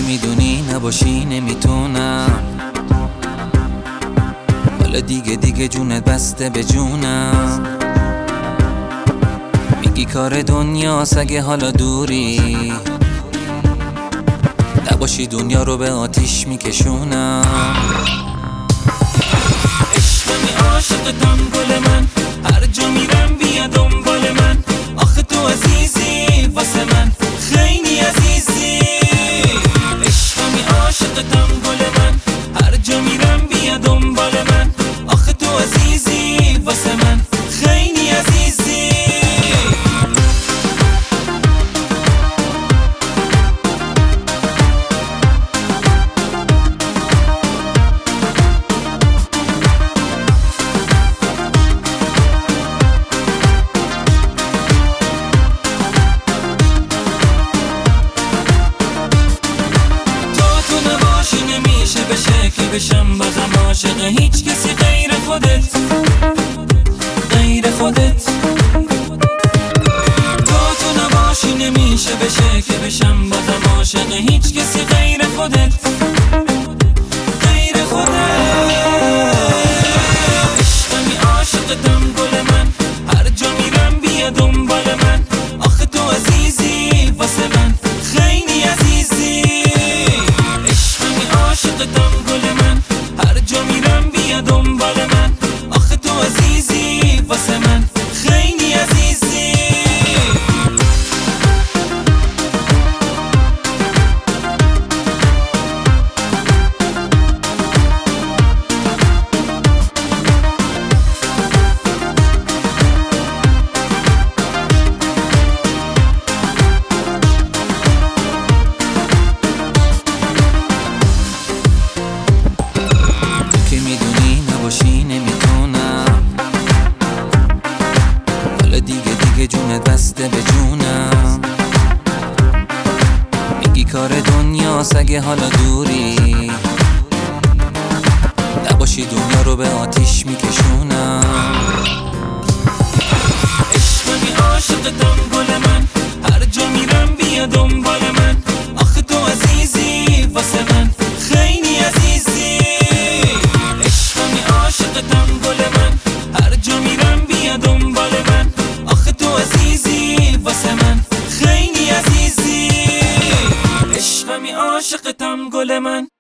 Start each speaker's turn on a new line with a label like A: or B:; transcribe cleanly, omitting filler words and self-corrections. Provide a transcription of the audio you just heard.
A: میدونی نباشی نمیتونم، حالا دیگه جونت بسته به جونم. میگی کار دنیاست اگه حالا دوری، نباشی دنیا رو به آتیش میکشونم. عشقمی عاشقتم گل من، هر جا میرم بیا دنبال من. آخه تو عزیزی واسه من، خیلی عزیزی. عشقمی عاشقتم گل من، هر جا میرم بیا دنبال من. آخه تو عزیزی واسه من، خیلی عزیزی. بشم بازم عاشق هیچ کسی غیر خودت، غیر خودت. تو نباشی نمیشه بشه که بشم بازم عاشق هیچ کسی غیر خودت، غیر خودت. عشقمی عاشقتم گل من، هر جا میرم بیا دنبال من. آخه تو عزیزی واسه من، خیلی عزیزی. عشقمی عاشقتم گل من، هر جا میرم بیا دنبال من. آخه تو عزیزی واسه من، خیلی عزیزی. دیگه جونت بسته به جونم. میگی کار دنیاست اگه حالا دوری، نباشی دنیا رو به آتیش میکشونم. عشقمی عاشقتم گل من، هر جا میرم بیا دنبال من. آخه تو عزیزی واسه من، خیلی عزیزی. عشقمی عاشقتم گل من، هر جا میرم بیا دنبال من. آخه تو عزیزی واسه من، خیلی عزیزی. عشقمی عاشقتم گل من.